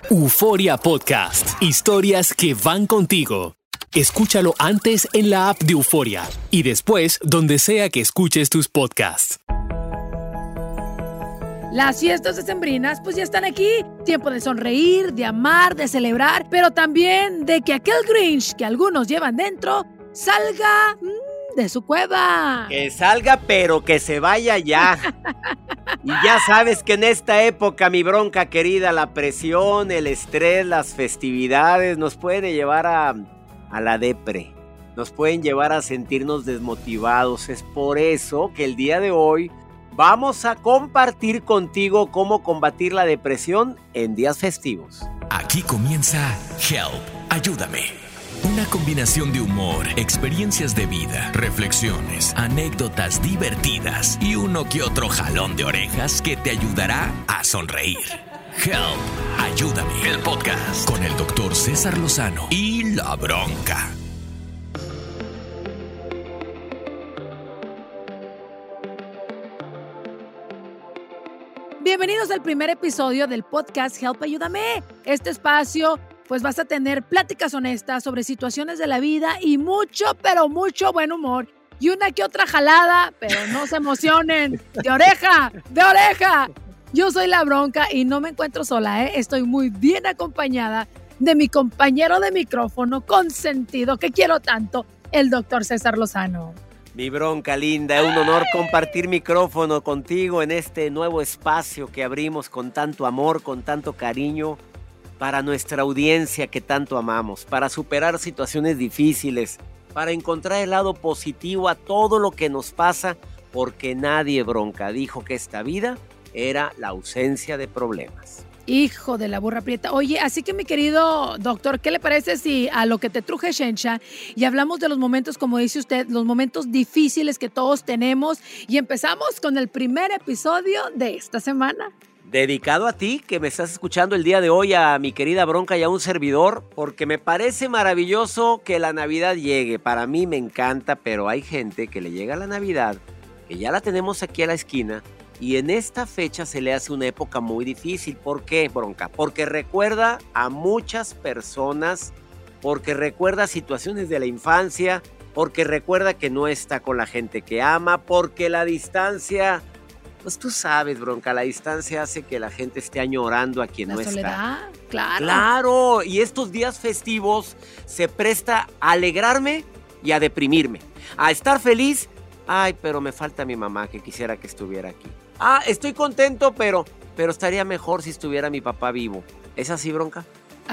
Euforia Podcast. Historias que van contigo. Escúchalo antes en la app de Euforia y después donde sea que escuches tus podcasts. Las fiestas decembrinas pues ya están aquí. Tiempo de sonreír, de amar, de celebrar, pero también de que aquel Grinch que algunos llevan dentro salga de su cueva. Que salga, pero que se vaya ya. Y ya sabes que en esta época, mi bronca querida, la presión, el estrés, las festividades nos pueden llevar a la depre. Nos pueden llevar a sentirnos desmotivados. Es por eso que el día de hoy vamos a compartir contigo cómo combatir la depresión en días festivos. Aquí comienza Help, ayúdame. Una combinación de humor, experiencias de vida, reflexiones, anécdotas divertidas y uno que otro jalón de orejas que te ayudará a sonreír. Help, ayúdame. El podcast con el Dr. César Lozano y La Bronca. Bienvenidos al primer episodio del podcast Help, ayúdame. Este espacio pues vas a tener pláticas honestas sobre situaciones de la vida y mucho, pero mucho buen humor. Y una que otra jalada, pero no se emocionen. ¡De oreja! ¡De oreja! Yo soy La Bronca y no me encuentro sola, ¿eh? Estoy muy bien acompañada de mi compañero de micrófono consentido, que quiero tanto, el Dr. César Lozano. Mi bronca linda, es un honor compartir micrófono contigo en este nuevo espacio que abrimos con tanto amor, con tanto cariño, para nuestra audiencia que tanto amamos, para superar situaciones difíciles, para encontrar el lado positivo a todo lo que nos pasa, porque nadie, bronca, dijo que esta vida era la ausencia de problemas. Hijo de la burra prieta. Oye, así que mi querido doctor, ¿qué le parece si a lo que te truje Shencha y hablamos de los momentos, como dice usted, los momentos difíciles que todos tenemos y empezamos con el primer episodio de esta semana? Dedicado a ti, que me estás escuchando el día de hoy, a mi querida bronca y a un servidor, porque me parece maravilloso que la Navidad llegue. Para mí me encanta, pero hay gente que le llega la Navidad, que ya la tenemos aquí a la esquina, y en esta fecha se le hace una época muy difícil. ¿Por qué, bronca? Porque recuerda a muchas personas, porque recuerda situaciones de la infancia, porque recuerda que no está con la gente que ama, porque la distancia... Pues tú sabes, bronca, la distancia hace que la gente esté añorando a quien no está. La soledad, claro. Claro, y estos días festivos se presta a alegrarme y a deprimirme. A estar feliz, ay, pero me falta mi mamá que quisiera que estuviera aquí. Ah, estoy contento, pero estaría mejor si estuviera mi papá vivo. ¿Es así, bronca?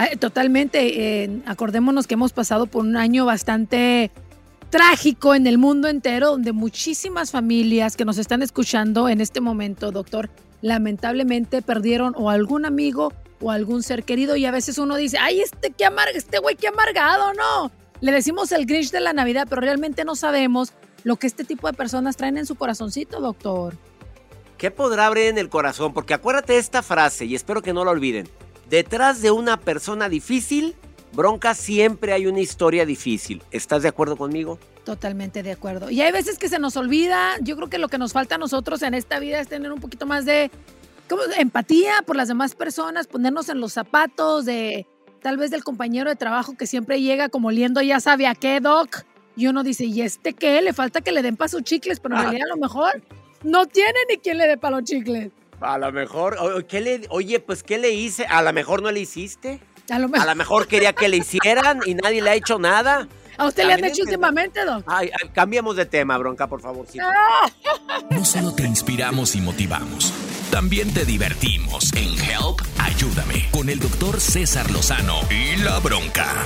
Totalmente. Acordémonos que hemos pasado por un año bastante trágico en el mundo entero, donde muchísimas familias que nos están escuchando en este momento, doctor, lamentablemente perdieron o algún amigo o algún ser querido, y a veces uno dice, ay, este güey qué amargado, ¿no? Le decimos el Grinch de la Navidad, pero realmente no sabemos lo que este tipo de personas traen en su corazoncito, doctor. ¿Qué podrá abrir en el corazón? Porque acuérdate de esta frase, y espero que no la olviden. Detrás de una persona difícil, bronca, siempre hay una historia difícil. ¿Estás de acuerdo conmigo? Totalmente de acuerdo. Y hay veces que se nos olvida. Yo creo que lo que nos falta a nosotros en esta vida es tener un poquito más de empatía por las demás personas, ponernos en los zapatos de tal vez del compañero de trabajo que siempre llega como oliendo ya sabe a qué, doc. Y uno dice, ¿y este qué? Le falta que le den para sus chicles, pero en realidad a lo mejor no tiene ni quien le dé para los chicles. A lo mejor, oye, pues ¿qué le hice? A lo mejor no le hiciste. A lo mejor quería que le hicieran y nadie le ha hecho nada. ¿A usted le han hecho últimamente, doc? Ay, cambiemos de tema, bronca, por favor. Sí. No solo te inspiramos y motivamos, también te divertimos en Help, ayúdame, con el Dr. César Lozano y La Bronca.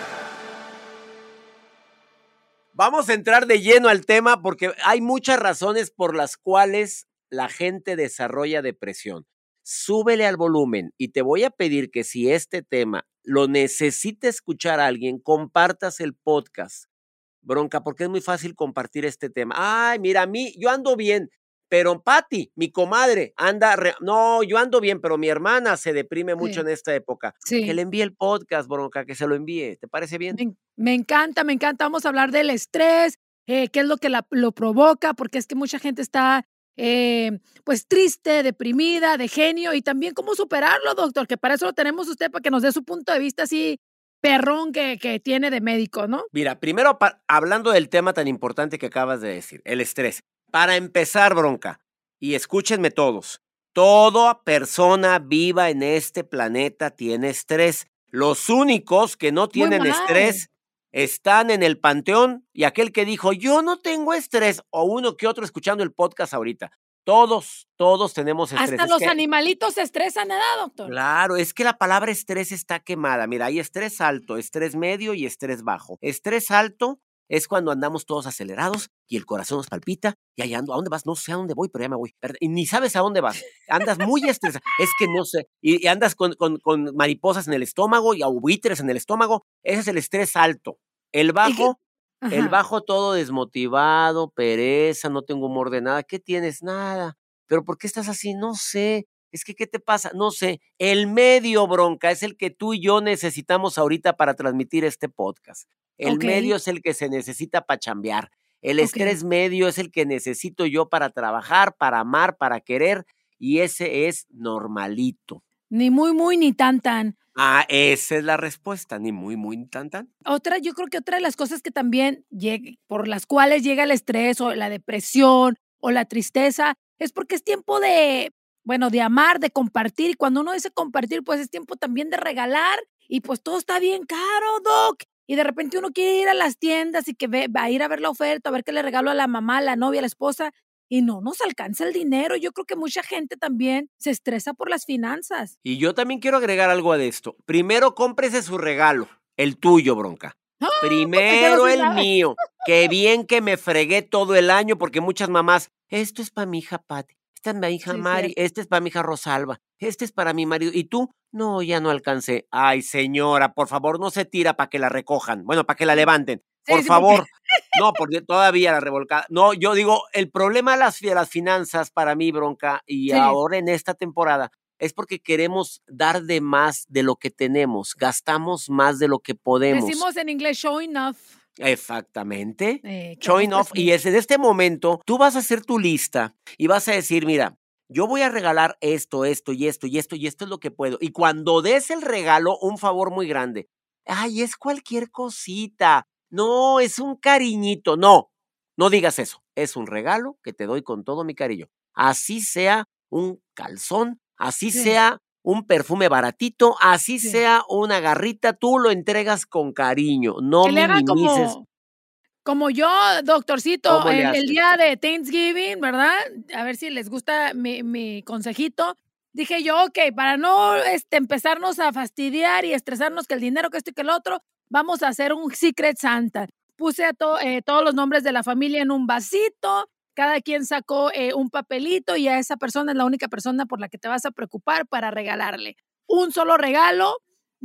Vamos a entrar de lleno al tema porque hay muchas razones por las cuales la gente desarrolla depresión. Súbele al volumen y te voy a pedir que si este tema lo necesita escuchar a alguien, compartas el podcast. Bronca, porque es muy fácil compartir este tema. Ay, mira, yo ando bien, pero Pati, mi comadre, no, yo ando bien, pero mi hermana se deprime mucho en esta época. Sí. Que le envíe el podcast, bronca, que se lo envíe. ¿Te parece bien? Me encanta. Vamos a hablar del estrés, qué es lo que lo provoca, porque es que mucha gente está pues triste, deprimida, de genio, y también cómo superarlo, doctor, que para eso lo tenemos usted, para que nos dé su punto de vista así perrón que tiene de médico, ¿no? Mira, primero hablando del tema tan importante que acabas de decir, el estrés. Para empezar, Bronca, y escúchenme todos, toda persona viva en este planeta tiene estrés. Los únicos que no Muy tienen mal. estrés están en el panteón y aquel que dijo, yo no tengo estrés, o uno que otro escuchando el podcast ahorita. Todos tenemos estrés. Hasta Es los que animalitos se estresan, ¿verdad, doctor? claro, es que la palabra estrés está quemada. Mira, hay estrés alto, estrés medio y estrés bajo. Estrés alto es cuando andamos todos acelerados y el corazón nos palpita y ahí ando. ¿A dónde vas? No sé a dónde voy, pero ya me voy. Y ni sabes a dónde vas. Andas muy estresado. Es que no sé. Y andas con mariposas en el estómago y buitres en el estómago. Ese es el estrés alto. El Y que bajo, el ajá. bajo todo desmotivado, pereza, no tengo humor de nada. ¿Qué tienes? Nada. ¿Pero por qué estás así? No sé. Es que, ¿qué te pasa? No sé. El medio, Bronca, es el que tú y yo necesitamos ahorita para transmitir este podcast. El Okey, medio es el que se necesita para chambear. El okey. estrés medio es el que necesito yo para trabajar, para amar, para querer, y ese es normalito. Ni muy, ni tan. Ah, esa es la respuesta, ni muy, ni tan, tan. Otra, yo creo que otra de las cosas que también por las cuales llega el estrés, o la depresión, o la tristeza, es porque es tiempo de, bueno, de amar, de compartir, y cuando uno dice compartir, pues es tiempo también de regalar, y pues todo está bien caro, doc, y de repente uno quiere ir a las tiendas y que va a ir a ver la oferta, a ver qué le regalo a la mamá, a la novia, a la esposa, y no nos alcanza el dinero. Yo creo que mucha gente también se estresa por las finanzas. Y yo también quiero agregar algo a esto. Primero cómprese su regalo, el tuyo, Bronca. ¡Ah! Porque yo no Primero soy el nada. mío. Qué bien que me fregué todo el año, porque muchas mamás, esto es para mi hija Patti, esta es mi hija Sí, Mari, cierto. este es para mi hija Rosalba, este es para mi marido. ¿Y tú? No, ya no alcancé. Ay, señora, por favor, no se tira para que la recojan. Bueno, para que la levanten. Sí, Por sí, porque favor. No, porque todavía la revolcada. No, yo digo, el problema de las finanzas para mí, Bronca, y sí. ahora en esta temporada, es porque queremos dar de más de lo que tenemos, gastamos más de lo que podemos. Decimos en inglés showing off. Exactamente. Queremos Showing off. Y presumir. es en este momento, tú vas a hacer tu lista y vas a decir, mira, yo voy a regalar esto, esto y esto y esto y esto es lo que puedo. Y cuando des el regalo, un favor muy grande. Ay, es cualquier cosita. No, es un cariñito. No, no digas eso. Es un regalo que te doy con todo mi cariño. Así sea un calzón, así Sí, sea un perfume baratito, así sí. sea una garrita, tú lo entregas con cariño, no Que le hagan minimices. como yo, doctorcito, ¿Cómo le el haces? día de Thanksgiving, ¿verdad? A ver si les gusta mi consejito. Dije yo: "Okey, para no, empezarnos a fastidiar y estresarnos que el dinero, que esto y que el otro, vamos a hacer un Secret Santa". Puse todos los nombres de la familia en un vasito, cada quien sacó, un papelito, y a esa persona es la única persona por la que te vas a preocupar para regalarle. Un solo regalo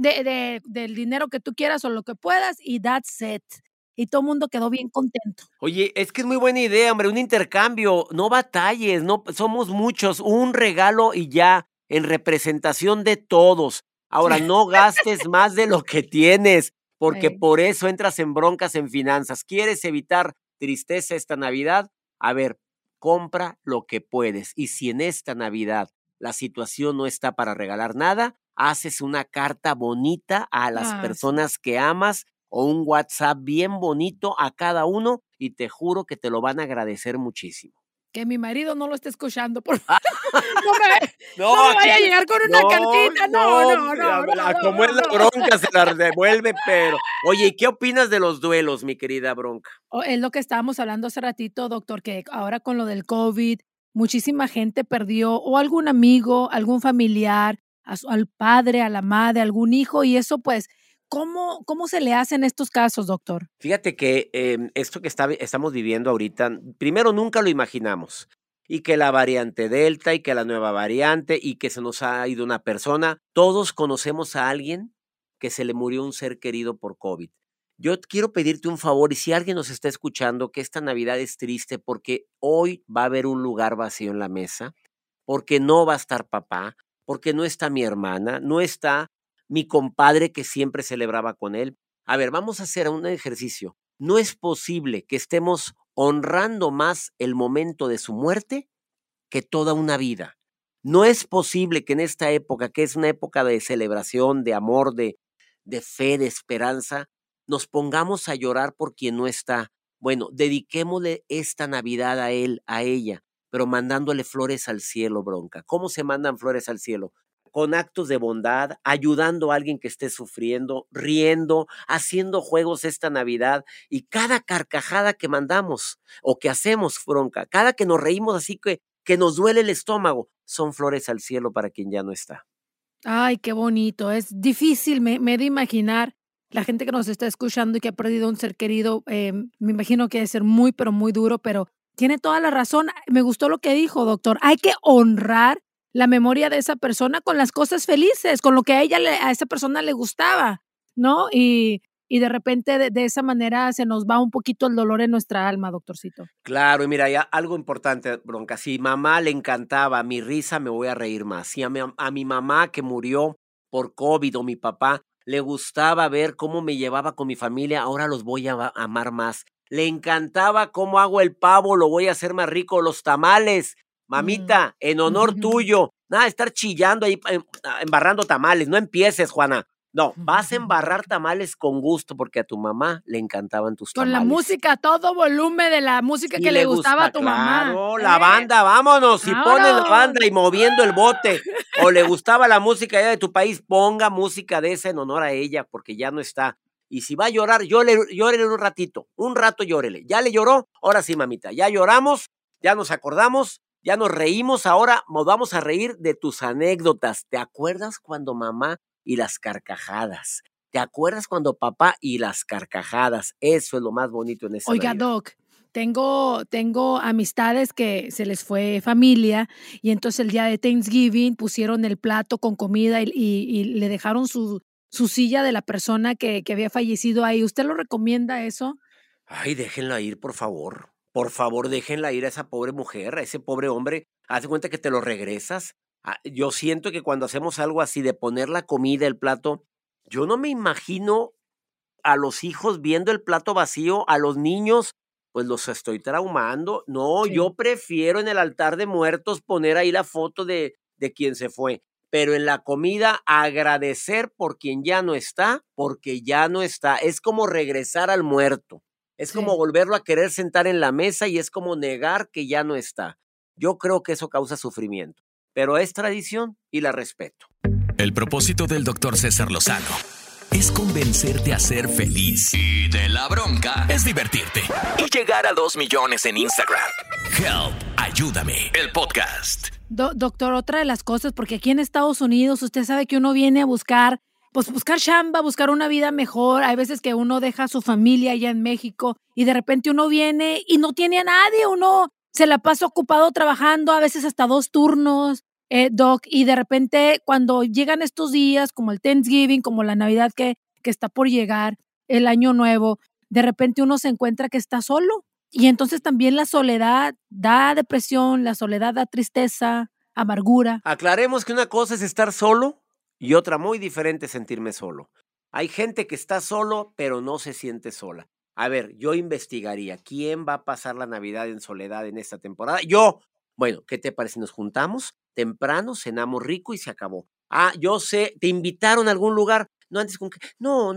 del dinero que tú quieras o lo que puedas, y that's it. Y todo mundo quedó bien contento. Oye, es que es muy buena idea, hombre, un intercambio, no batalles, no, somos muchos, un regalo y ya, en representación de todos. Ahora, no gastes más de lo que tienes, porque Ey, por eso entras en broncas en finanzas. ¿Quieres evitar tristeza esta Navidad? A ver, compra lo que puedes. Y si en esta Navidad la situación no está para regalar nada, haces una carta bonita a las sí. personas que amas o un WhatsApp bien bonito a cada uno y te juro que te lo van a agradecer muchísimo. Que mi marido no lo esté escuchando, por Ah, no me no no, me aquí vaya a te llegar con una no, cartita. No, no, no, no, no, no, como es no, la no. bronca se la devuelve, pero oye, ¿y qué opinas de los duelos, mi querida Bronca? Es lo que estábamos hablando hace ratito, doctor, que ahora con lo del COVID, muchísima gente perdió o algún amigo, algún familiar, al padre, a la madre, algún hijo, y eso, pues, ¿cómo se le hace en estos casos, doctor? Fíjate que, esto que estamos viviendo ahorita, primero nunca lo imaginamos, y que la variante Delta, y que la nueva variante, y que se nos ha ido una persona, todos conocemos a alguien que se le murió un ser querido por COVID. Yo quiero pedirte un favor, y si alguien nos está escuchando, que esta Navidad es triste, porque hoy va a haber un lugar vacío en la mesa, porque no va a estar papá, porque no está mi hermana, no está mi compadre que siempre celebraba con él. A ver, vamos a hacer un ejercicio. No es posible que estemos honrando más el momento de su muerte que toda una vida. No es posible que en esta época, que es una época de celebración, de amor, de fe, de esperanza, nos pongamos a llorar por quien no está. Bueno, dediquémosle esta Navidad a él, a ella, pero mandándole flores al cielo, Bronca. ¿Cómo se mandan flores al cielo? Con actos de bondad, ayudando a alguien que esté sufriendo, riendo, haciendo juegos esta Navidad, y cada carcajada que mandamos o que hacemos, Bronca, cada que nos reímos así que nos duele el estómago, son flores al cielo para quien ya no está. Ay, qué bonito. Es difícil, me he de imaginar la gente que nos está escuchando y que ha perdido un ser querido. Me imagino que debe ser muy, pero muy duro, pero tiene toda la razón. Me gustó lo que dijo, doctor. Hay que honrar la memoria de esa persona con las cosas felices, con lo que a esa persona le gustaba, ¿no? Y de repente de esa manera se nos va un poquito el dolor en nuestra alma, doctorcito. Claro, y mira, ya algo importante, Bronca. Si mamá le encantaba mi risa, me voy a reír más. Si a mi mamá que murió por COVID o mi papá le gustaba ver cómo me llevaba con mi familia, ahora los voy a amar más. Le encantaba cómo hago el pavo, lo voy a hacer más rico, los tamales. Mamita, en honor tuyo. Nada de estar chillando ahí, embarrando tamales. No empieces, Juana. No, vas a embarrar tamales con gusto porque a tu mamá le encantaban tus Con tamales. la música, todo volumen de la música Sí que le gustaba a tu mamá. Claro, la banda, vámonos. Si pones la banda y moviendo el bote, o le gustaba la música allá de tu país, ponga música de esa en honor a ella, porque ya no está. Y si va a llorar, llórele un ratito, un rato llórele. ¿Ya le lloró? Ahora sí, mamita, ya lloramos, ya nos acordamos, ya nos reímos, ahora nos vamos a reír de tus anécdotas. ¿Te acuerdas cuando mamá y las carcajadas? ¿Te acuerdas cuando papá y las carcajadas? Eso es lo más bonito en esta Oiga, Navidad. Doc, tengo amistades que se les fue familia y entonces el día de Thanksgiving pusieron el plato con comida y le dejaron su silla de la persona que había fallecido ahí. ¿Usted lo recomienda eso? Ay, déjenla ir, por favor. Por favor, déjenla ir a esa pobre mujer, a ese pobre hombre. Haz de cuenta que te lo regresas. Yo siento que cuando hacemos algo así de poner la comida, el plato, yo no me imagino a los hijos viendo el plato vacío, a los niños, pues los estoy traumando. No, Sí. yo prefiero en el altar de muertos poner ahí la foto de quien se fue. Pero en la comida, agradecer por quien ya no está, porque ya no está. Es como regresar al muerto. Es como Sí. volverlo a querer sentar en la mesa y es como negar que ya no está. Yo creo que eso causa sufrimiento, pero es tradición y la respeto. El propósito del Dr. César Lozano es convencerte a ser feliz. Y de la bronca es divertirte. Y llegar a 2 millones en Instagram. Help, ayúdame. El podcast. Doctor, otra de las cosas, porque aquí en Estados Unidos usted sabe que uno viene a buscar chamba, buscar una vida mejor. Hay veces que uno deja a su familia allá en México y de repente uno viene y no tiene a nadie. Uno se la pasa ocupado trabajando, a veces hasta 2 turnos, Doc, y de repente cuando llegan estos días, como el Thanksgiving, como la Navidad que está por llegar, el Año Nuevo, de repente uno se encuentra que está solo. Y entonces también la soledad da depresión, la soledad da tristeza, amargura. Aclaremos que una cosa es estar solo y otra muy diferente es sentirme solo. Hay gente que está solo, pero no se siente sola. A ver, yo investigaría quién va a pasar la Navidad en soledad en esta temporada. Yo. Bueno, ¿qué te parece? Nos juntamos temprano, cenamos rico y se acabó. Yo sé, ¿te invitaron a algún lugar? No, antes con que, no,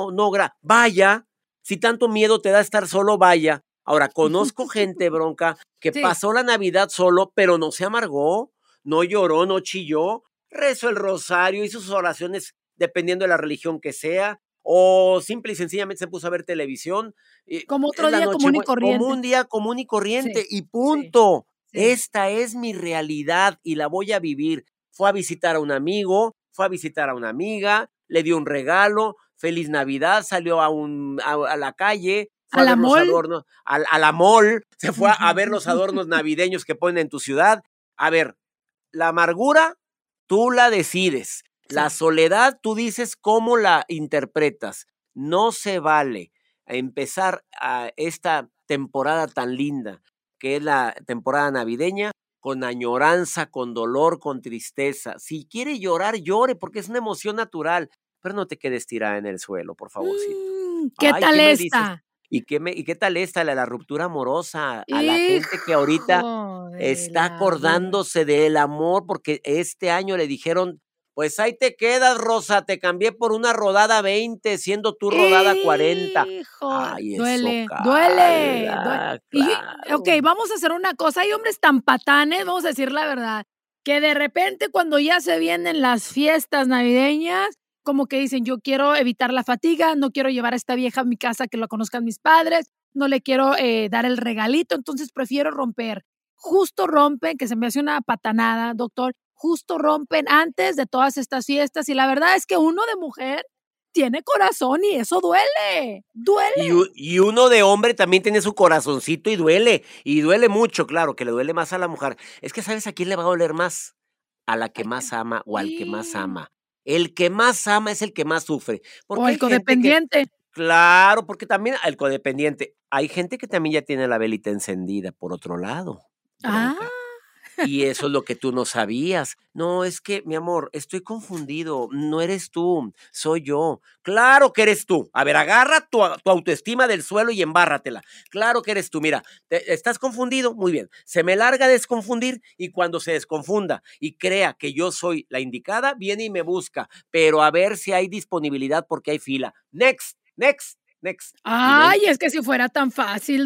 vaya. Si tanto miedo te da estar solo, vaya. Ahora, conozco gente, Bronca, que Sí. pasó la Navidad solo, pero no se amargó, no lloró, no chilló, rezó el rosario, hizo sus oraciones dependiendo de la religión que sea, o simple y sencillamente se puso a ver televisión. Como otro Es la día común y Nochebuena, corriente. como un día común y corriente, Sí, y punto. sí. Esta es mi realidad y la voy a vivir. Fue a visitar a un amigo, fue a visitar a una amiga, le dio un regalo, feliz Navidad, salió a la calle, fue ¿A a la ver los mall? adornos, a la mall, se fue a ver los adornos navideños que ponen en tu ciudad. A ver, la amargura, tú la decides. La soledad, tú dices cómo la interpretas. No se vale empezar a esta temporada tan linda, que es la temporada navideña, con añoranza, con dolor, con tristeza. Si quiere llorar, llore, porque es una emoción natural, pero no te quedes tirada en el suelo, por favorcito. ¿Qué Ay, tal ¿qué me dices? esta? ¿Y qué tal la ruptura amorosa? A la gente que ahorita Hijo de está la burra. acordándose del amor porque este año le dijeron, pues ahí te quedas, Rosa, te cambié por una rodada 20, siendo tú rodada 40. Hijo, Ay, eso duele, duele, cala, y okey, claro. vamos a hacer una cosa, hay hombres tan patanes, vamos a decir la verdad, que de repente cuando ya se vienen las fiestas navideñas, como que dicen: "Yo quiero evitar la fatiga, no quiero llevar a esta vieja a mi casa que la conozcan mis padres, no le quiero, dar el regalito, entonces prefiero romper". Justo rompen, que se me hace una patanada, doctor, justo rompen antes de todas estas fiestas, y la verdad es que uno de mujer tiene corazón y eso duele, duele. Y uno de hombre también tiene su corazoncito y duele mucho, claro, que le duele más a la mujer. Es que, ¿sabes a quién le va a doler más? A la que Ay, que más ama o al que más y ama. El que más ama es el que más sufre, o porque el hay gente que codependiente. claro, porque también el codependiente, hay gente que también ya tiene la velita encendida por otro lado, Ah, bronca. Y eso es lo que tú no sabías. No, es que, mi amor, estoy confundido. No eres tú, soy yo. Claro que eres tú. A ver, agarra tu autoestima del suelo y embárratela. Claro que eres tú. Mira, ¿estás confundido? Muy bien. Se me larga a desconfundir y cuando se desconfunda y crea que yo soy la indicada, viene y me busca. Pero a ver si hay disponibilidad porque hay fila. Next, next, next. Y no hay. ay, es que si fuera tan fácil,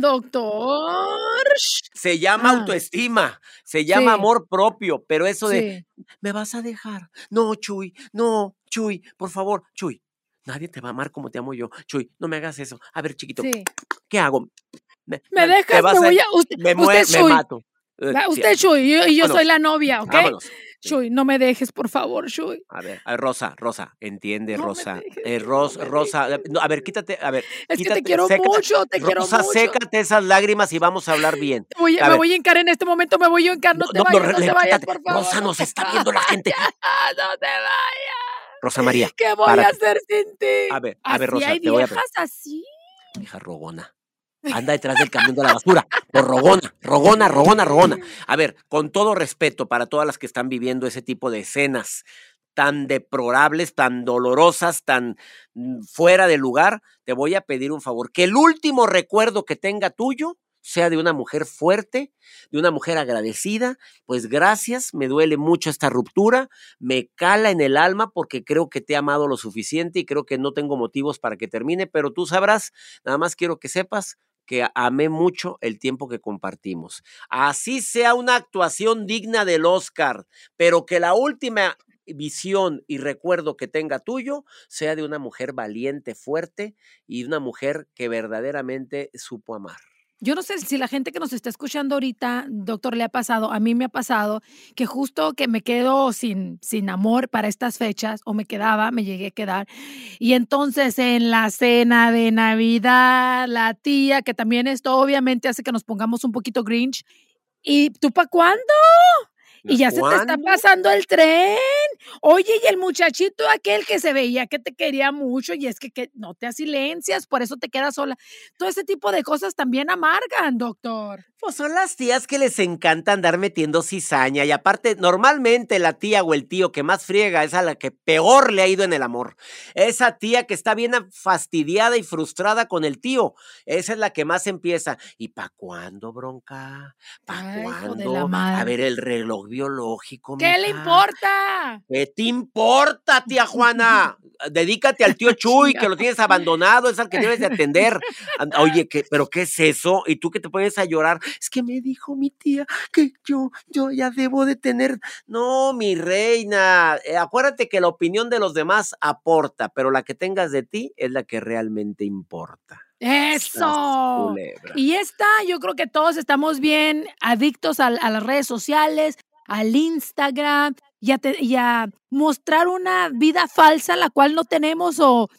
doctor. Se llama Ah, autoestima, se llama sí, amor propio, pero eso de, sí, ¿me vas a dejar? No, Chuy, no, Chuy, por favor, Chuy. Nadie te va a amar como te amo yo. Chuy, no me hagas eso. A ver, chiquito, sí. ¿qué hago? ¿Me Te dejas? Me vas a, voy a usted es me Chuy, mato. va, Sí, usted es Chuy, y yo soy vámonos, la novia, ¿okey? vámonos. Sí. Chuy, no me dejes, por favor, Chuy. A ver, Rosa, Rosa, entiende, No me Rosa. dejes, no me Rosa, dejes. no, a ver, quítate, a ver, Es que te quítate, quiero sécate. mucho, te quiero Rosa, mucho. sécate esas lágrimas y vamos a hablar bien. A Me ver, voy a hincar en este momento, me voy a hincar, no, no te no, no, vayas, no te vayas, levántate. por favor, Rosa, no nos te está viendo la gente. vayas, no te vayas. Rosa María, ¿Qué voy a párate. hacer sin ti? A ver, ¿Así Rosa, hay te voy a viejas así? vieja rogona. Anda detrás del camión de la basura, por rogona, rogona, rogona, rogona. A ver, con todo respeto para todas las que están viviendo ese tipo de escenas tan deplorables, tan dolorosas, tan fuera de lugar, te voy a pedir un favor, que el último recuerdo que tenga tuyo sea de una mujer fuerte, de una mujer agradecida, pues gracias, me duele mucho esta ruptura, me cala en el alma porque creo que te he amado lo suficiente y creo que no tengo motivos para que termine, pero tú sabrás, nada más quiero que sepas que amé mucho el tiempo que compartimos. Así sea una actuación digna del Oscar, pero que la última visión y recuerdo que tenga tuyo sea de una mujer valiente, fuerte y una mujer que verdaderamente supo amar. Yo no sé si la gente que nos está escuchando ahorita, doctor, le ha pasado, a mí me ha pasado que justo que me quedo sin amor para estas fechas, o me quedaba, me llegué a quedar, y entonces en la cena de Navidad, la tía, que también esto obviamente hace que nos pongamos un poquito Grinch, ¿y tú para cuándo? Y ya se te está ¿Cuándo? pasando el tren. Oye, y el muchachito aquel que se veía que te quería mucho, y es que no te silencias, por eso te quedas sola. Todo ese tipo de cosas también amargan, doctor. Pues son las tías que les encanta andar metiendo cizaña y aparte, normalmente la tía o el tío que más friega es a la que peor le ha ido en el amor. Esa tía que está bien fastidiada y frustrada con el tío, esa es la que más empieza. ¿Y pa' cuándo, bronca? ¿Pa' Ay, hijo de la cuándo? A madre. ver el reloj biológico, ¿Qué le mija. importa? ¿Qué te importa, tía Juana? Dedícate al tío Chuy, que Chinga. lo tienes abandonado, es al que debes de atender. Oye, ¿pero qué es eso? Y tú que te pones a llorar, es que me dijo mi tía que yo ya debo de tener. No, mi reina, acuérdate que la opinión de los demás aporta, pero la que tengas de ti es la que realmente importa. Sas, Eso. culebra. Y esta, yo creo que todos estamos bien adictos a las redes sociales, al Instagram, y a mostrar una vida falsa, la cual no tenemos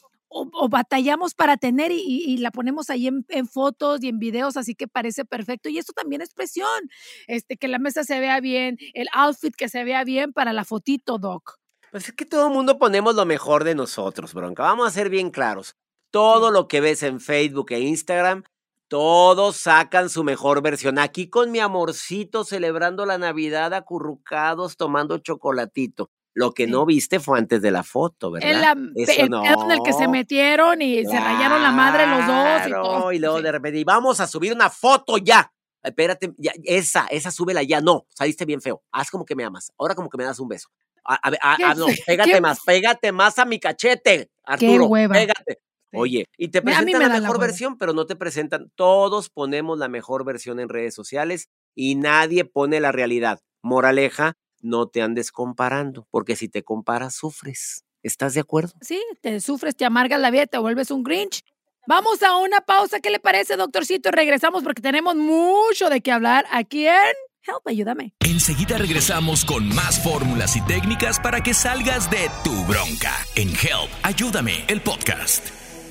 o batallamos para tener y la ponemos ahí en fotos y en videos, así que parece perfecto. Y eso también es presión, que la mesa se vea bien, el outfit que se vea bien para la fotito, doc. Pues es que todo el mundo ponemos lo mejor de nosotros, bronca. Vamos a ser bien claros. Todo Sí. lo que ves en Facebook e Instagram, todos sacan su mejor versión. Aquí con mi amorcito celebrando la Navidad acurrucados, tomando chocolatito. Lo que no viste fue antes de la foto, ¿verdad? El pedo en el que se metieron y se rayaron la madre los dos y todo. Y luego de repente, y vamos a subir una foto ya. Espérate, ya, esa súbela ya. No, saliste bien feo. Haz como que me amas. Ahora como que me das un beso. No, pégate más a mi cachete, Arturo. hueva. Pégate. Sí. Oye, y te A mí presentan me la da la mejor hueva. versión, pero no te presentan. Todos ponemos la mejor versión en redes sociales y nadie pone la realidad. Moraleja, no te andes comparando, porque si te comparas, sufres. ¿Estás de acuerdo? Sí, te sufres, te amargas la vida, te vuelves un Grinch. Vamos a una pausa, ¿qué le parece, doctorcito? Regresamos porque tenemos mucho de qué hablar aquí en Help, ayúdame. Enseguida regresamos con más fórmulas y técnicas para que salgas de tu bronca en Help, ayúdame, el podcast.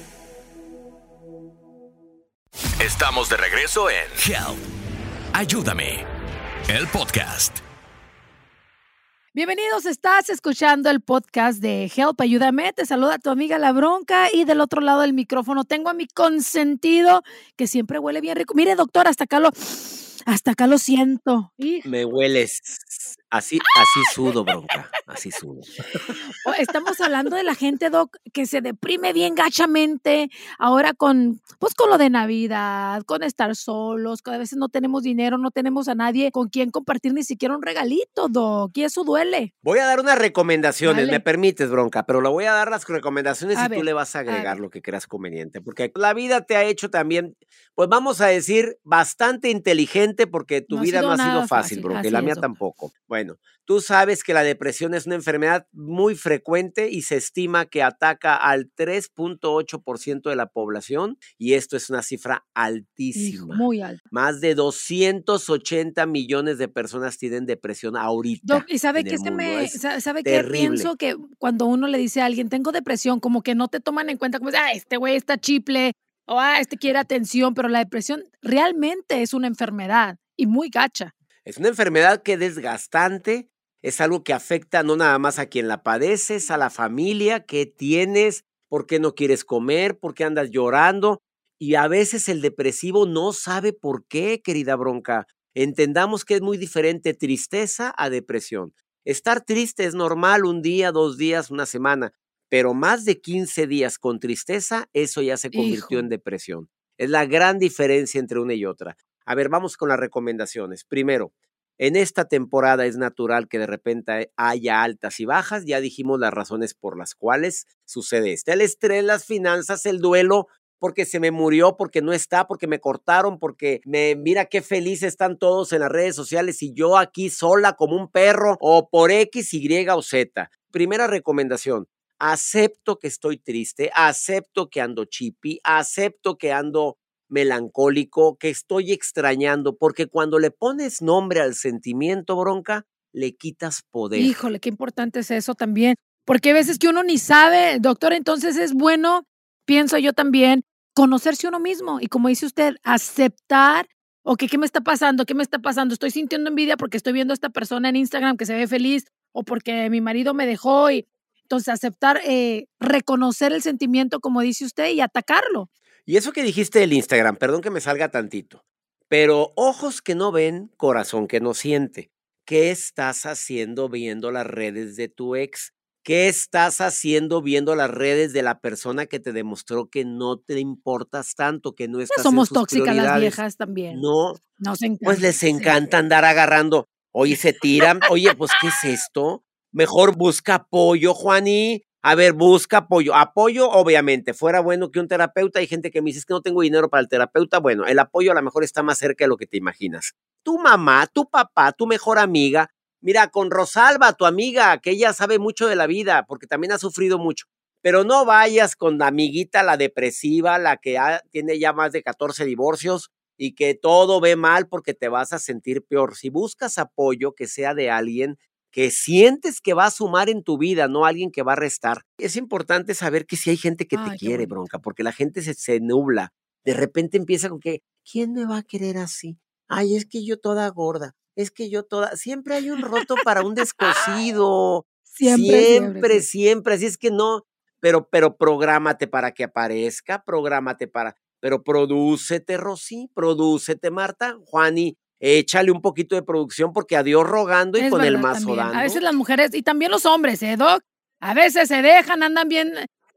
Estamos de regreso en Help, ayúdame, el podcast. Bienvenidos, estás escuchando el podcast de Help, ayúdame. Te saluda tu amiga La Bronca y del otro lado del micrófono tengo a mi consentido que siempre huele bien rico. Mire, doctor, hasta acá lo siento. Me hueles. Así sudo, Bronca. Así sudo. Estamos hablando de la gente, Doc, que se deprime bien gachamente ahora con lo de Navidad, con estar solos, que a veces no tenemos dinero, no tenemos a nadie con quien compartir ni siquiera un regalito, Doc, y eso duele. Voy a dar unas recomendaciones, Dale. me permites, Bronca, pero le voy a dar las recomendaciones A y ver, tú le vas a a agregar ver. lo que creas conveniente, porque la vida te ha hecho también, pues vamos a decir, bastante inteligente, porque tu No ha vida sido no ha sido nada fácil, fácil, Bronca, y así la es, mía doctor. tampoco. Bueno, tú sabes que la depresión es una enfermedad muy frecuente y se estima que ataca al 3.8% de la población, y esto es una cifra Hijo, altísima. muy alto. Más de 280 millones de personas tienen depresión ahorita Doc, ¿y sabe en qué el mundo. Es sabe qué terrible. pienso? Que cuando uno le dice a alguien, tengo depresión, como que no te toman en cuenta, como, este güey está chiple, o este quiere atención, pero la depresión realmente es una enfermedad y muy gacha. Es una enfermedad que es desgastante, es algo que afecta no nada más a quien la padeces, a la familia que tienes, por qué no quieres comer, por qué andas llorando. Y a veces el depresivo no sabe por qué, querida Bronca. Entendamos que es muy diferente tristeza a depresión. Estar triste es normal un día, 2 días, una semana, pero más de 15 días con tristeza, eso ya se convirtió Hijo. en depresión. Es la gran diferencia entre una y otra. A ver, vamos con las recomendaciones. Primero, en esta temporada es natural que de repente haya altas y bajas. Ya dijimos las razones por las cuales sucede esto. El estrés, las finanzas, el duelo, porque se me murió, porque no está, porque me cortaron, porque mira qué felices están todos en las redes sociales y yo aquí sola como un perro, o por X, Y o Z. Primera recomendación. Acepto que estoy triste, acepto que ando chippy, acepto que ando melancólico, que estoy extrañando, porque cuando le pones nombre al sentimiento, Bronca, le quitas poder. Híjole, qué importante es eso también, porque hay veces que uno ni sabe, doctor, entonces es bueno, pienso yo también, conocerse uno mismo y como dice usted, aceptar, ok, ¿qué me está pasando? ¿Qué me está pasando? Estoy sintiendo envidia porque estoy viendo a esta persona en Instagram que se ve feliz o porque mi marido me dejó y entonces aceptar, reconocer el sentimiento como dice usted y atacarlo. Y eso que dijiste del Instagram, perdón que me salga tantito, pero ojos que no ven, corazón que no siente. ¿Qué estás haciendo viendo las redes de tu ex? ¿Qué estás haciendo viendo las redes de la persona que te demostró que no te importas tanto, que no Ya estás en somos sus tóxicas las prioridades? viejas también. No, Nos encanta. pues les sí. encanta andar agarrando. Oye, se tiran. Oye, pues, ¿qué es esto? Mejor busca apoyo, Juaní. A ver, busca apoyo. Apoyo, obviamente. Fuera bueno que un terapeuta. Hay gente que me dice es que no tengo dinero para el terapeuta. Bueno, el apoyo a lo mejor está más cerca de lo que te imaginas. Tu mamá, tu papá, tu mejor amiga. Mira, con Rosalba, tu amiga, que ella sabe mucho de la vida, porque también ha sufrido mucho. Pero no vayas con la amiguita, la depresiva, la que tiene ya más de 14 divorcios y que todo ve mal porque te vas a sentir peor. Si buscas apoyo, que sea de alguien que sientes que va a sumar en tu vida, no alguien que va a restar. Es importante saber que si hay gente que te Ay, qué quiere, bonito. Bronca, porque la gente se nubla. De repente empieza con que, ¿quién me va a querer así? Ay, es que yo toda gorda, es que yo toda... Siempre hay un roto para un descosido. Siempre. Siempre. Así es que no, pero prográmate para que aparezca, pero prodúcete, Rosy, prodúcete, Marta, Juani. échale un poquito de producción porque a Dios rogando y Es con el verdad mazo también. dando. A veces las mujeres, y también los hombres, Doc? A veces se dejan, andan bien,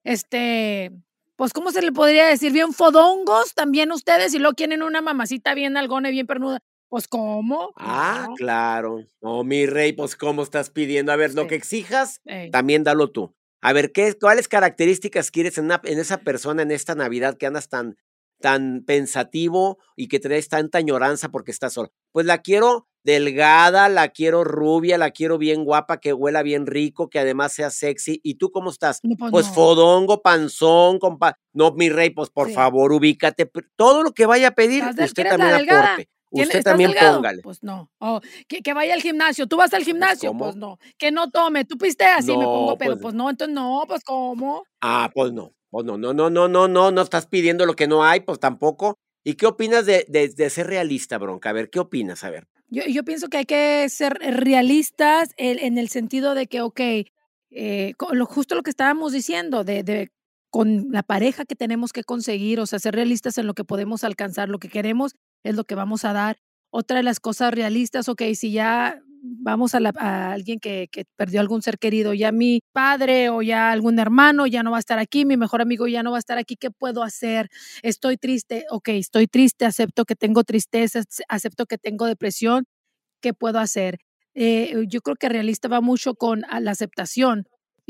pues, ¿cómo se le podría decir? Bien fodongos también ustedes, y luego quieren una mamacita bien algona y bien pernuda. Pues, ¿cómo? Ah, No, claro. No, mi rey, pues, ¿cómo estás pidiendo? A ver, lo que sí, exijas, ey. también dalo tú. A ver, ¿cuáles características quieres en esa persona en esta Navidad que andas tan pensativo y que traes tanta añoranza porque estás sola? Pues la quiero delgada, la quiero rubia, la quiero bien guapa, que huela bien rico, que además sea sexy. ¿Y tú cómo estás? No, pues Pues no, fodongo, panzón, No, mi rey, pues por sí. favor, ubícate. Todo lo que vaya a pedir, usted ¿Quieres la también delgada? aporte. Usted ¿Estás también delgado? póngale. Pues no. O que vaya al gimnasio. ¿Tú vas al Pues, gimnasio? Pues ¿cómo? no. Que no tome. ¿Tú pisteas? Sí, me pongo No, pedo. pues Pues no, entonces no, pues ¿cómo? pues no. Pues no, no, no, no, no, no, no estás pidiendo lo que no hay, pues tampoco. ¿Y qué opinas de ser realista, Bronca? A ver, ¿qué opinas? A ver. Yo pienso que hay que ser realistas en el sentido de que, okey, justo lo que estábamos diciendo, de con la pareja que tenemos que conseguir, o sea, ser realistas en lo que podemos alcanzar, lo que queremos es lo que vamos a dar. Otra de las cosas realistas, okey, si ya vamos a alguien que perdió algún ser querido, ya mi padre o ya algún hermano ya no va a estar aquí, mi mejor amigo ya no va a estar aquí, ¿qué puedo hacer? Estoy triste, okey, estoy triste, acepto que tengo tristeza, acepto que tengo depresión, ¿qué puedo hacer? Yo creo que realista va mucho con la aceptación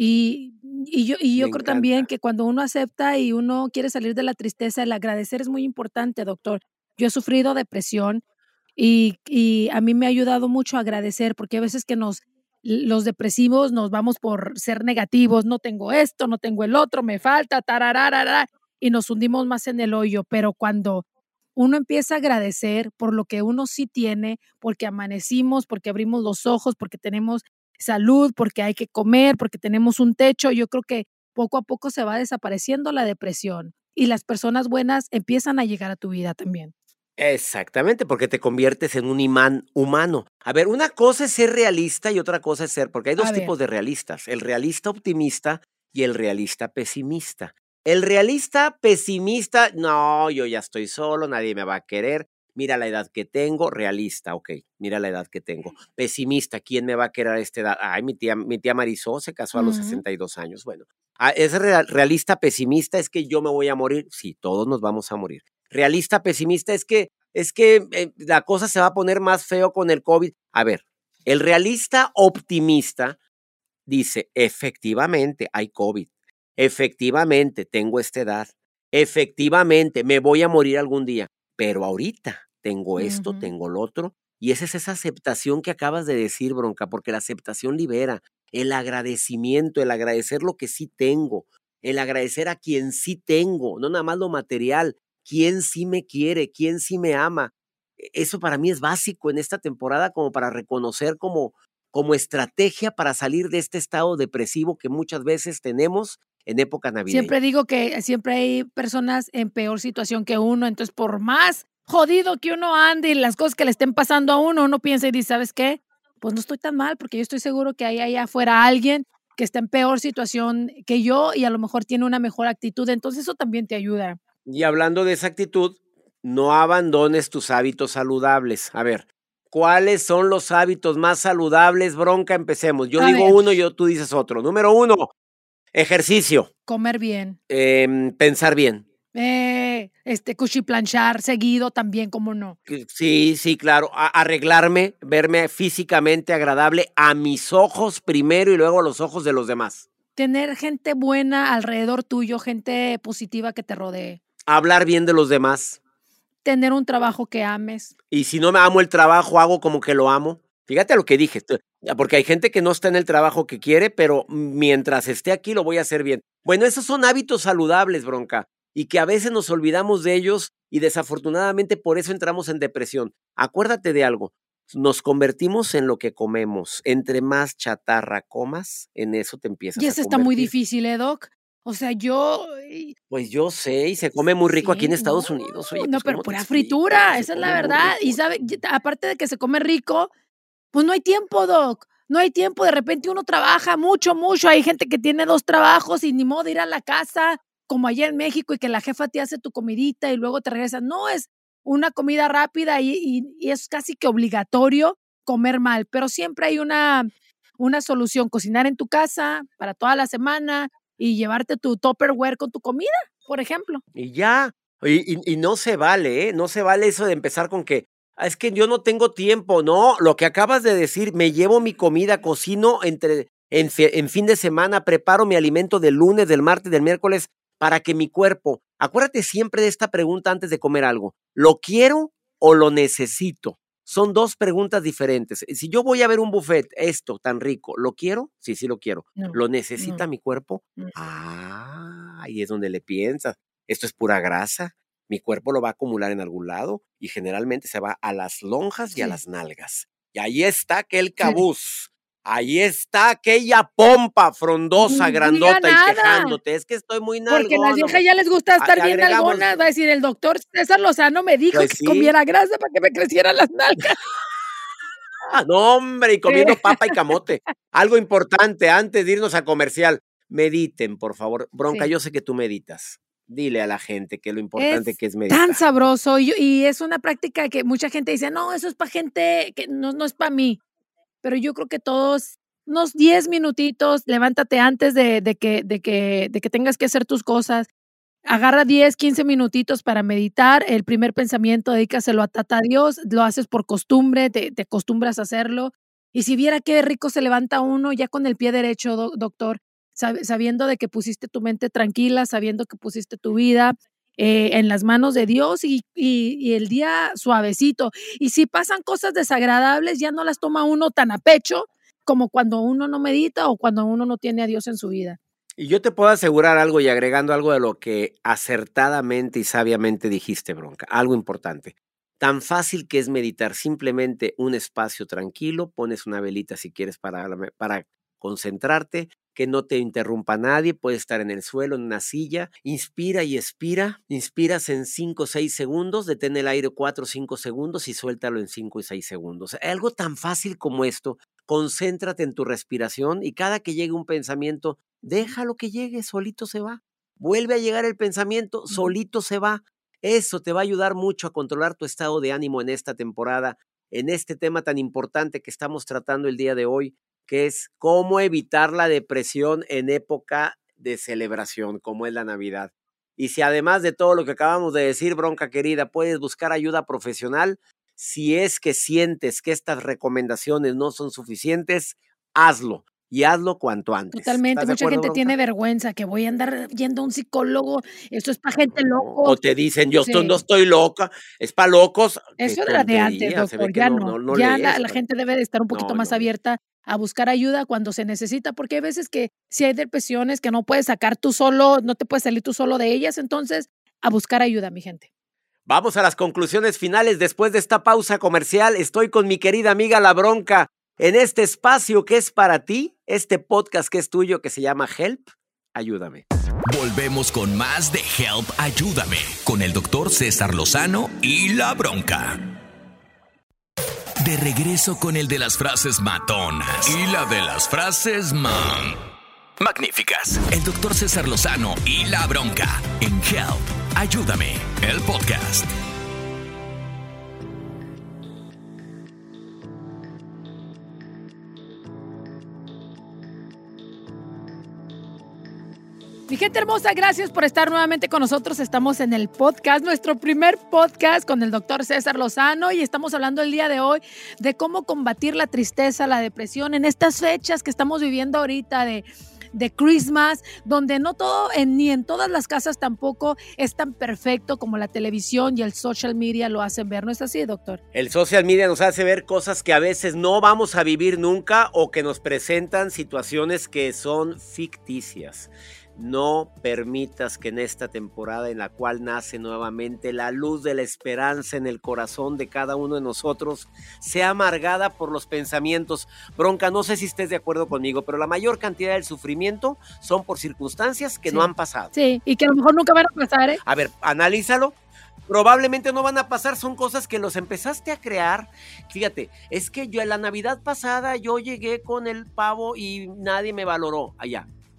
y yo Me creo también encanta. que cuando uno acepta y uno quiere salir de la tristeza, el agradecer es muy importante, doctor. Yo he sufrido depresión y a mí me ha ayudado mucho a agradecer, porque a veces que los depresivos nos vamos por ser negativos, no tengo esto, no tengo el otro, me falta, tarararara, y nos hundimos más en el hoyo, pero cuando uno empieza a agradecer por lo que uno sí tiene, porque amanecimos, porque abrimos los ojos, porque tenemos salud, porque hay que comer, porque tenemos un techo, yo creo que poco a poco se va desapareciendo la depresión y las personas buenas empiezan a llegar a tu vida también. Exactamente, porque te conviertes en un imán humano. A ver, una cosa es ser realista y otra cosa es porque hay A dos ver, tipos de realistas, el realista optimista y el realista pesimista. El realista pesimista, no, yo ya estoy solo, nadie me va a querer, mira la edad que tengo, realista, ok, mira la edad que tengo. Pesimista, ¿quién me va a querer a esta edad? Ay, mi tía Marisol se casó a los ujú, 62 años, bueno. Ese realista pesimista es que yo me voy a morir, sí, todos nos vamos a morir. Realista pesimista es que la cosa se va a poner más feo con el COVID. A ver, el realista optimista dice, efectivamente hay COVID, efectivamente tengo esta edad, efectivamente me voy a morir algún día, pero ahorita tengo esto, ujú. tengo lo otro, y esa es esa aceptación que acabas de decir, Bronca, porque la aceptación libera, el agradecimiento, el agradecer lo que sí tengo, el agradecer a quien sí tengo, no nada más lo material, quién sí me quiere, quién sí me ama. Eso para mí es básico en esta temporada como para reconocer como estrategia para salir de este estado depresivo que muchas veces tenemos en época Siempre navideña. digo que siempre hay personas en peor situación que uno, entonces por más jodido que uno ande y las cosas que le estén pasando a uno, uno piensa y dice, ¿sabes qué? Pues no estoy tan mal porque yo estoy seguro que hay allá afuera alguien que está en peor situación que yo y a lo mejor tiene una mejor actitud, entonces eso también te ayuda. Y hablando de esa actitud, no abandones tus hábitos saludables. A ver, ¿cuáles son los hábitos más saludables, Bronca? Empecemos. Yo A digo ver, uno, tú dices otro. Número uno, ejercicio, comer bien, pensar bien. cuchiplanchar seguido también, ¿cómo no? Sí, sí, claro. Arreglarme, verme físicamente agradable a mis ojos primero y luego a los ojos de los demás. Tener gente buena alrededor tuyo, gente positiva que te rodee. Hablar bien de los demás. Tener un trabajo que ames. Y si no me amo el trabajo, hago como que lo amo. Fíjate lo que dije, porque hay gente que no está en el trabajo que quiere, pero mientras esté aquí lo voy a hacer bien. Bueno, esos son hábitos saludables, Bronca, y que a veces nos olvidamos de ellos y desafortunadamente por eso entramos en depresión. Acuérdate de algo, nos convertimos en lo que comemos. Entre más chatarra comas, en eso te Y empiezas a ese está muy convertir. difícil, Doc? O sea, yo Pues yo sé, y se come muy rico aquí en sí, no, Estados Unidos. Oye, no, pues pero ¿cómo te pura explico? fritura, Se esa es la come muy verdad. Y rico. sabe, aparte de que se come rico, pues no hay tiempo, Doc. No hay tiempo. De repente uno trabaja mucho, mucho. Hay gente que tiene 2 trabajos y ni modo de ir a la casa, como allá en México, y que la jefa te hace tu comidita y luego te regresas. No, una comida rápida y es casi que obligatorio comer mal, pero siempre hay una solución, cocinar en tu casa para toda la semana y llevarte tu Tupperware con tu comida, por ejemplo. Y ya, y no se vale, no se vale eso de empezar con que, es que yo no tengo tiempo, no, lo que acabas de decir, me llevo mi comida, cocino en fin de semana, preparo mi alimento del lunes, del martes, del miércoles, para que mi cuerpo, acuérdate siempre de esta pregunta antes de comer algo, ¿lo quiero o lo necesito? Son dos preguntas diferentes. Si yo voy a ver un buffet, esto tan rico, ¿lo quiero? Sí, sí lo quiero. No, ¿Lo necesita no, mi cuerpo? no. Ahí es donde le piensas. Esto es pura grasa. Mi cuerpo lo va a acumular en algún lado y generalmente se va a las lonjas y a Sí. las nalgas. Y ahí está aquel Sí. cabuz. Ahí está aquella pompa frondosa, Ni diga grandota y nada, quejándote. Es que estoy muy porque a las nalgón. viejas ya les gusta estar bien Agregamos, nalgonas. Va a decir, el doctor César Lozano me dijo pues que sí. comiera grasa para que me crecieran las nalgas. No, hombre, y comiendo papa y camote. Algo importante antes de irnos a comercial. Mediten, por favor. Bronca, Sí. yo sé que tú meditas. Dile a la gente que lo importante Es que es tan meditar. sabroso y es una práctica que mucha gente dice, no, eso es para gente que no es para mí. Pero yo creo que todos, unos 10 minutitos, levántate antes de que tengas que hacer tus cosas. Agarra 10, 15 minutitos para meditar. El primer pensamiento, dedícaselo a Tata Dios. Lo haces por costumbre, te acostumbras a hacerlo. Y si viera qué rico se levanta uno ya con el pie derecho, doctor, sabiendo de que pusiste tu mente tranquila, sabiendo que pusiste tu vida en las manos de Dios y el día suavecito. Y si pasan cosas desagradables, ya no las toma uno tan a pecho como cuando uno no medita o cuando uno no tiene a Dios en su vida. Y yo te puedo asegurar algo y agregando algo de lo que acertadamente y sabiamente dijiste, Bronca. Algo importante. Tan fácil que es meditar, simplemente un espacio tranquilo, pones una velita si quieres para concentrarte, que no te interrumpa nadie, puedes estar en el suelo, en una silla, inspira y expira, inspiras en 5 o 6 segundos, detén el aire 4 o 5 segundos y suéltalo en 5 y 6 segundos. Algo tan fácil como esto, concéntrate en tu respiración y cada que llegue un pensamiento, déjalo que llegue, solito se va. Vuelve a llegar el pensamiento, solito se va. Eso te va a ayudar mucho a controlar tu estado de ánimo en esta temporada, en este tema tan importante que estamos tratando el día de hoy, que es cómo evitar la depresión en época de celebración, como es la Navidad. Y si además de todo lo que acabamos de decir, Bronca querida, puedes buscar ayuda profesional, si es que sientes que estas recomendaciones no son suficientes, hazlo. Y hazlo cuanto antes. Totalmente, ¿Estás de mucha acuerdo, gente Bronca? tiene vergüenza que voy a andar yendo a un psicólogo, esto es para gente No, loco. o te dicen, yo Sí. no estoy loca, es para locos. Qué Eso era de antes, tontería, se ve doctor, que ya no no. Ya lees. la gente debe de estar un poquito No, más no lees. abierta a buscar ayuda cuando se necesita, porque hay veces que si hay depresiones que no puedes sacar tú solo, no te puedes salir tú solo de ellas, entonces a buscar ayuda, mi gente. Vamos a las conclusiones finales después de esta pausa comercial. Estoy con mi querida amiga La Bronca en este espacio que es para ti, este podcast que es tuyo que se llama Help, Ayúdame. Volvemos con más de Help, Ayúdame, con el doctor César Lozano y La Bronca. De regreso con el de las frases matonas y la de las frases magníficas. El doctor César Lozano y La Bronca en Help, Ayúdame, el podcast. Mi gente hermosa, gracias por estar nuevamente con nosotros. Estamos en el podcast, nuestro primer podcast con el doctor César Lozano y estamos hablando el día de hoy de cómo combatir la tristeza, la depresión en estas fechas que estamos viviendo ahorita de Christmas, donde no todo, ni en todas las casas tampoco es tan perfecto como la televisión y el social media lo hacen ver. ¿No es así, doctor? El social media nos hace ver cosas que a veces no vamos a vivir nunca o que nos presentan situaciones que son ficticias. No permitas que en esta temporada en la cual nace nuevamente la luz de la esperanza en el corazón de cada uno de nosotros sea amargada por los pensamientos. Bronca, no sé si estés de acuerdo conmigo, pero la mayor cantidad del sufrimiento son por circunstancias que no han pasado. Sí, y que a lo mejor nunca van a pasar, ¿eh? A ver, analízalo. Probablemente no van a pasar, son cosas que los empezaste a crear. Fíjate, es que yo en la Navidad pasada yo llegué con el pavo y nadie me valoró allá.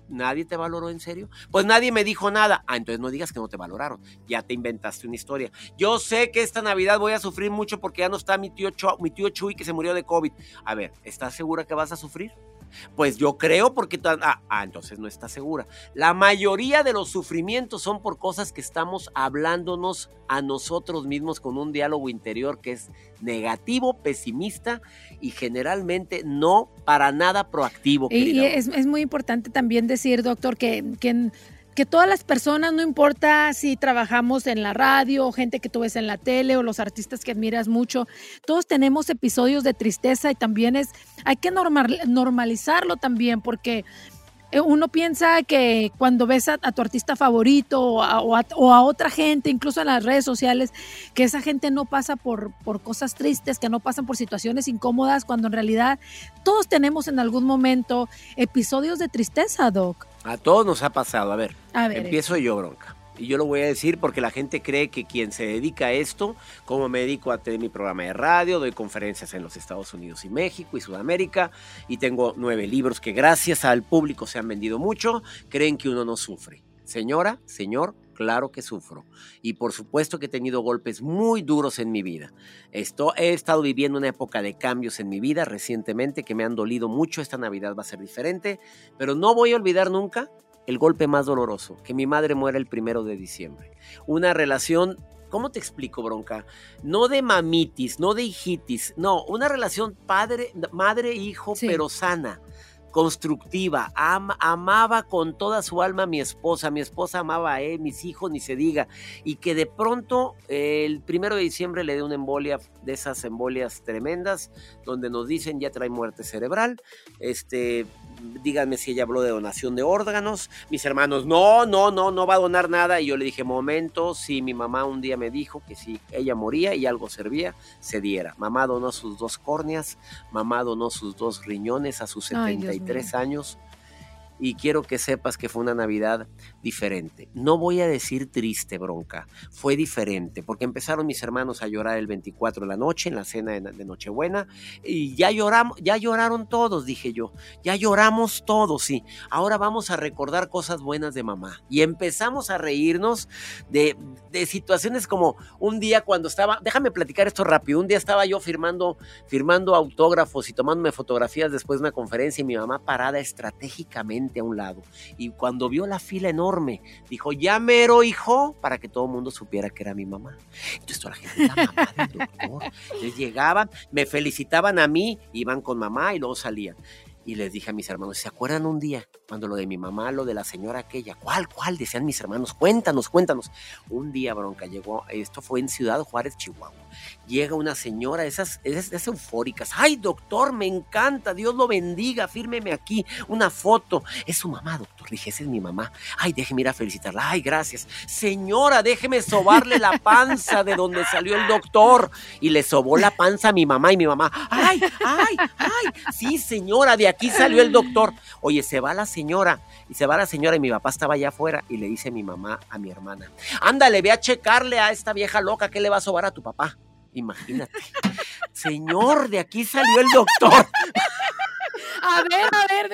¿Nadie te valoró en serio? Pues nadie me dijo nada. Entonces no digas que no te valoraron. Ya te inventaste una historia. Yo sé que esta Navidad voy a sufrir mucho porque ya no está mi tío Chuy que se murió de COVID. A ver, ¿estás segura que vas a sufrir? Pues yo creo porque... entonces no está segura. La mayoría de los sufrimientos son por cosas que estamos hablándonos a nosotros mismos con un diálogo interior que es negativo, pesimista y generalmente no para nada proactivo. Y es muy importante también decir, doctor, que todas las personas, no importa si trabajamos en la radio o gente que tú ves en la tele o los artistas que admiras mucho, todos tenemos episodios de tristeza y también hay que normalizarlo también porque uno piensa que cuando ves a tu artista favorito o a otra gente, incluso en las redes sociales, que esa gente no pasa por cosas tristes, que no pasan por situaciones incómodas, cuando en realidad todos tenemos en algún momento episodios de tristeza, Doc. A todos nos ha pasado. A ver, empiezo yo, Bronca. Y yo lo voy a decir porque la gente cree que quien se dedica a esto, como me dedico a tener mi programa de radio, doy conferencias en los Estados Unidos y México y Sudamérica, y tengo 9 libros que gracias al público se han vendido mucho, creen que uno no sufre. Señora, señor, claro que sufro. Y por supuesto que he tenido golpes muy duros en mi vida. He estado viviendo una época de cambios en mi vida recientemente que me han dolido mucho. Esta Navidad va a ser diferente, pero no voy a olvidar nunca el golpe más doloroso, que mi madre muera el 1 de diciembre. Una relación, ¿cómo te explico, Bronca? No de mamitis, no de hijitis, no, una relación madre-hijo, sí, pero sana, constructiva. Amaba con toda su alma a mi esposa amaba a él, mis hijos, ni se diga. Y que de pronto, el 1 de diciembre le dio una embolia, de esas embolias tremendas, donde nos dicen ya trae muerte cerebral. Díganme si ella habló de donación de órganos. Mis hermanos, no va a donar nada. Y yo le dije, momento, sí, mi mamá un día me dijo que si ella moría y algo servía, se diera. Mamá donó sus 2 córneas, mamá donó sus 2 riñones a sus 73 años. Y quiero que sepas que fue una Navidad diferente. No voy a decir triste, Bronca. Fue diferente, porque empezaron mis hermanos a llorar el 24 de la noche, en la cena de Nochebuena, y ya lloraron todos, dije yo. Ya lloramos todos, sí. Ahora vamos a recordar cosas buenas de mamá. Y empezamos a reírnos de situaciones como un día cuando estaba, déjame platicar esto rápido, un día estaba yo firmando autógrafos y tomándome fotografías después de una conferencia y mi mamá parada estratégicamente a un lado, y cuando vio la fila enorme dijo, ya mero, hijo, para que todo el mundo supiera que era mi mamá. Entonces toda la gente, la mamá del doctor. Entonces llegaban, me felicitaban a mí, iban con mamá y luego salían. Y les dije a mis hermanos, ¿se acuerdan un día cuando lo de mi mamá, lo de la señora aquella? ¿Cuál? Decían mis hermanos, cuéntanos. Un día, Bronca, llegó, esto fue en Ciudad Juárez, Chihuahua. Llega una señora, esas eufóricas. ¡Ay, doctor, me encanta! Dios lo bendiga, fírmeme aquí una foto. Es su mamá, doctor. Dije, esa es mi mamá. ¡Ay, déjeme ir a felicitarla! ¡Ay, gracias! Señora, déjeme sobarle la panza de donde salió el doctor. Y le sobó la panza a mi mamá y mi mamá, ¡ay! Sí, señora, de aquí salió el doctor. Oye, se va la señora y mi papá estaba allá afuera y le dice mi mamá a mi hermana, ándale, ve a checarle a esta vieja loca que le va a sobar a tu papá. Imagínate. Señor, de aquí salió el doctor. A ver,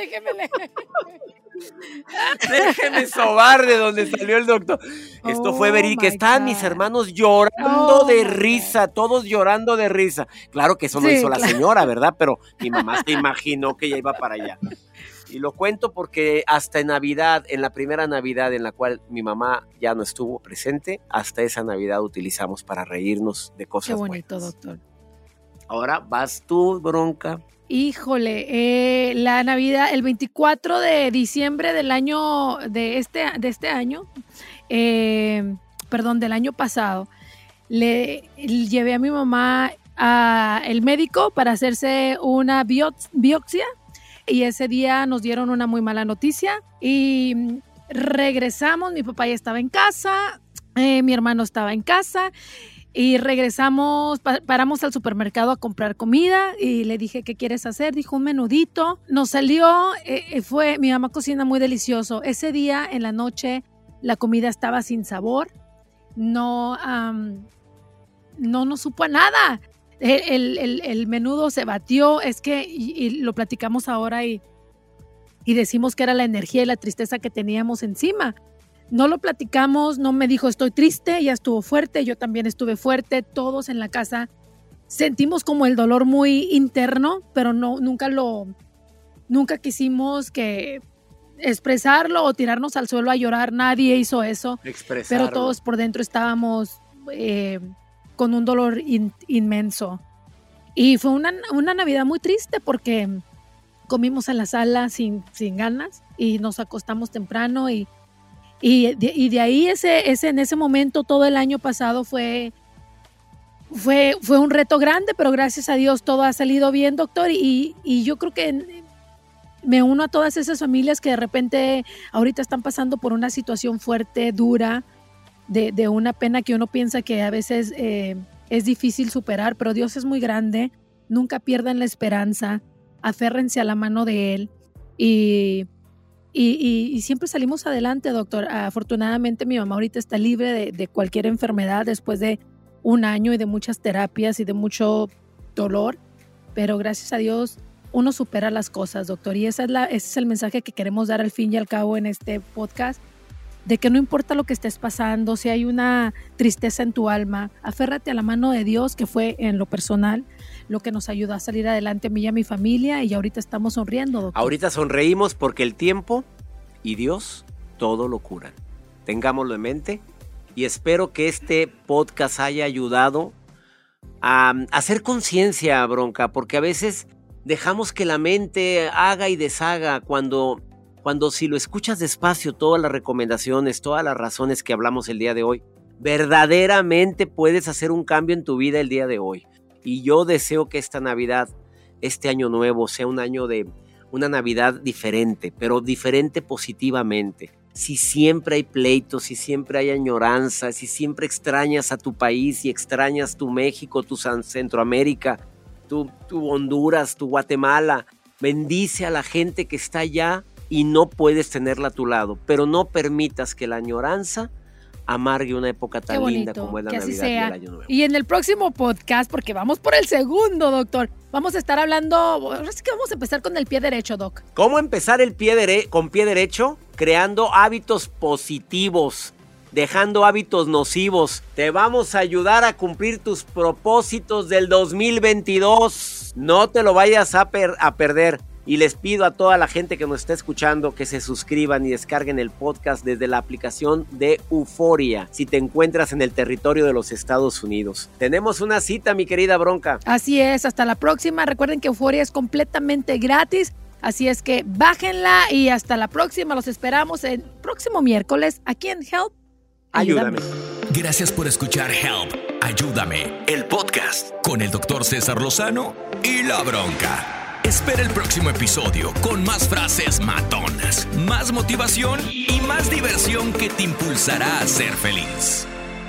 Déjeme sobar de donde salió el doctor. Esto fue verídico. Estaban mis hermanos llorando de risa, todos llorando de risa. Claro que eso no hizo la señora, ¿verdad? Pero mi mamá se imaginó que ella iba para allá. Y lo cuento porque hasta en Navidad, en la primera Navidad en la cual mi mamá ya no estuvo presente, hasta esa Navidad utilizamos para reírnos de cosas buenas. Qué bonito, doctor. Ahora vas tú, Bronca. Híjole, la Navidad, el 24 de diciembre del año, del año pasado, le llevé a mi mamá al médico para hacerse una biopsia. Y ese día nos dieron una muy mala noticia y regresamos, mi papá ya estaba en casa, mi hermano estaba en casa y regresamos, paramos al supermercado a comprar comida y le dije, ¿qué quieres hacer? Dijo, un menudito. Nos salió, mi mamá cocina muy delicioso. Ese día en la noche la comida estaba sin sabor, no nos supo a nada. El menudo se batió, es que, y lo platicamos ahora y y decimos que era la energía y la tristeza que teníamos encima. No lo platicamos, no me dijo estoy triste, ella estuvo fuerte, yo también estuve fuerte, todos en la casa sentimos como el dolor muy interno, pero nunca quisimos que expresarlo o tirarnos al suelo a llorar, nadie hizo eso, pero todos por dentro estábamos con un dolor inmenso. Y fue una Navidad muy triste porque comimos en la sala sin ganas y nos acostamos temprano y de ahí en ese momento todo el año pasado fue un reto grande, pero gracias a Dios todo ha salido bien, doctor, y yo creo que me uno a todas esas familias que de repente ahorita están pasando por una situación fuerte, dura, de una pena que uno piensa que a veces es difícil superar, pero Dios es muy grande, nunca pierdan la esperanza, aférrense a la mano de Él y siempre salimos adelante, doctor. Afortunadamente mi mamá ahorita está libre de cualquier enfermedad después de un año y de muchas terapias y de mucho dolor, pero gracias a Dios uno supera las cosas, doctor, y ese es el mensaje que queremos dar al fin y al cabo en este podcast, de que no importa lo que estés pasando, si hay una tristeza en tu alma, aférrate a la mano de Dios, que fue en lo personal lo que nos ayudó a salir adelante a mí y a mi familia, y ahorita estamos sonriendo, doctor. Ahorita sonreímos porque el tiempo y Dios todo lo curan. Tengámoslo en mente y espero que este podcast haya ayudado a hacer conciencia, Bronca, porque a veces dejamos que la mente haga y deshaga cuando si lo escuchas despacio, todas las recomendaciones, todas las razones que hablamos el día de hoy, verdaderamente puedes hacer un cambio en tu vida el día de hoy. Y yo deseo que esta Navidad, este año nuevo, sea un año de una Navidad diferente, pero diferente positivamente. Si siempre hay pleitos, si siempre hay añoranza, si siempre extrañas a tu país y extrañas tu México, tu Centroamérica, tu Honduras, tu Guatemala, bendice a la gente que está allá y no puedes tenerla a tu lado, pero no permitas que la añoranza amargue una época tan linda como es la Navidad y el Año Nuevo. Y en el próximo podcast, porque vamos por el segundo, doctor, vamos a estar hablando, ahora sí que vamos a empezar con el pie derecho, doc. ¿Cómo empezar con pie derecho? Creando hábitos positivos, dejando hábitos nocivos. Te vamos a ayudar a cumplir tus propósitos del 2022. No te lo vayas a perder. Y les pido a toda la gente que nos está escuchando que se suscriban y descarguen el podcast desde la aplicación de Euforia, si te encuentras en el territorio de los Estados Unidos. Tenemos una cita, mi querida Bronca. Así es, hasta la próxima. Recuerden que Euforia es completamente gratis, así es que bájenla y hasta la próxima. Los esperamos el próximo miércoles aquí en Help. Ayúdame. Gracias por escuchar Help, Ayúdame, el podcast con el Dr. César Lozano y La Bronca. Espera el próximo episodio con más frases matonas, más motivación y más diversión que te impulsará a ser feliz.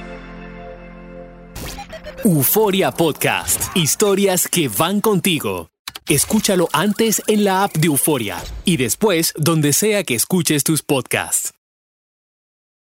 Euforia Podcast. Historias que van contigo. Escúchalo antes en la app de Euforia y después donde sea que escuches tus podcasts.